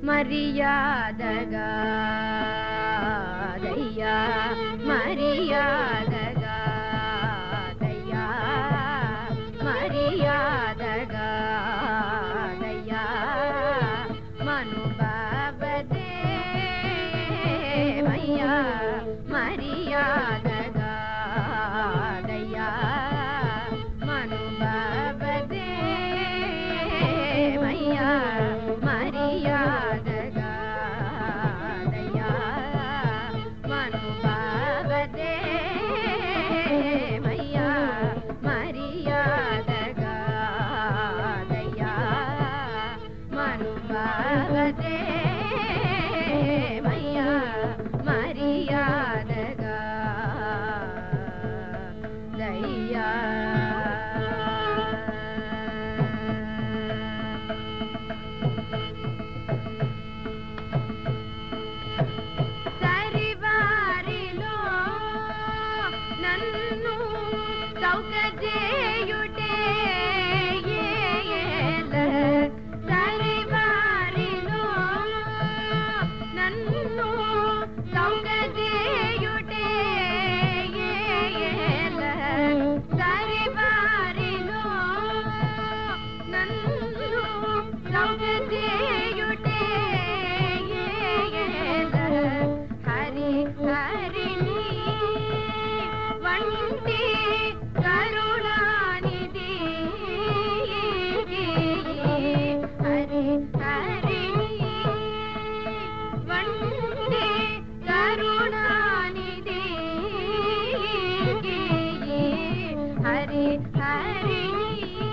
మర్యాదగా దయ్యా మర్యాదగా దయ్యా మర్యాదగా దయ్యా మనుబాబదే మయ్యా మర్యాదగా దయ్యా మనుబాబదే మయ్యా మర్యాదగా దయ్యా మనుబాబదే మయ్యా మర్యాదగా దయ్యా మనుబాబదే మయ్యా మర్యాదగా దయ్యా సరివారిలో నన్ను సౌకర్యయుటే సరివారిలో నన్ను సౌకర్యయుటే సరివారిలో నన్ను సౌకర్యయుటే హరి హరిణి వంటి కరుణానిధి హరి హరిణి వంటి కరుణానిధి హరి హరిణి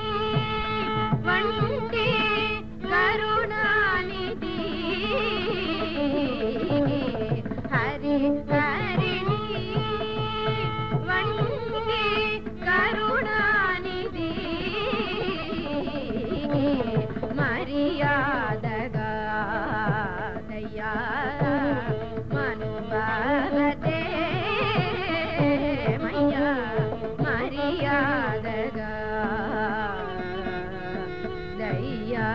వంటి కరుణానిధి హరి హరిణి వంటి కరుణానిధి మర్యాదగా దయ్యా మనుబాబదే మయ్యా మర్యాదగా దయ్యా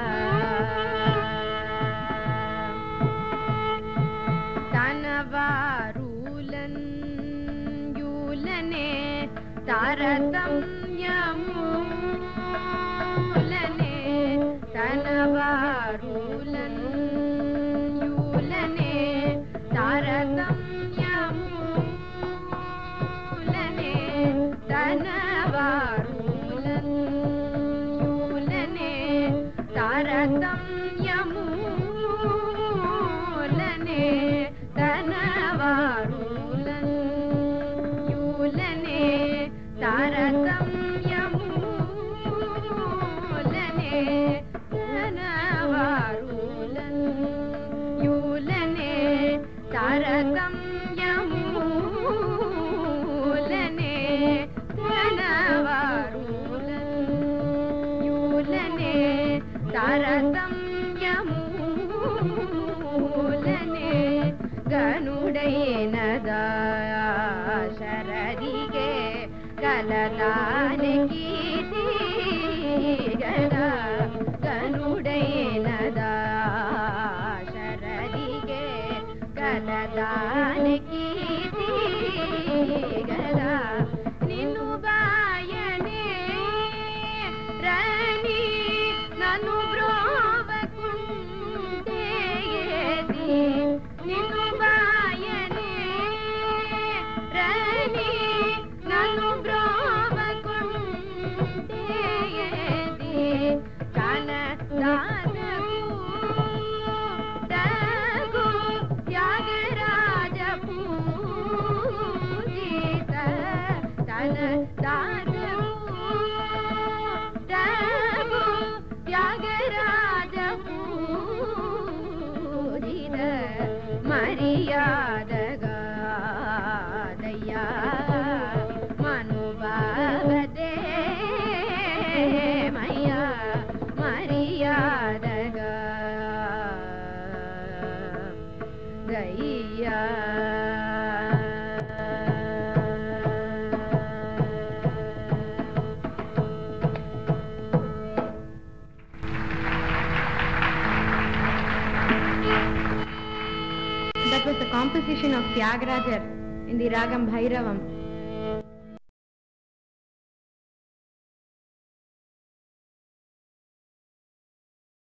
తనవారులన్ యూలనే తారతమ్యమూలనే తనవారులన్ యూలనే తారతమ్యమూలనే తనవారులన్ యూలనే తారతమ్యమూలనే తనవారులన్ యూలనే తారతమ్యమూలనే తనవారులన్ యూలనే తారతమ్యమూలనే తనవారులన్ యూలనే తారతమ్యమూలనే గనుడైనదా శరదిగే కలదానికి గదా గనుడైనదా శరదిగే కలదానికి గదా నిన్ను బాయనే రని నన్ను బ్రోవకుంటే నిన్ను బాయనే రని నన్ను బ్రోవకుంటే కల దాగు త్యాగరాజ పూజిత తన దాగు త్యాగరాజ పూజిత మర్యాదగా దయ్యా మనుబాబదే మయ్యా మర్యాదగా దయ్యా was a composition of Tyagarajar in the Ragam Bhairavam.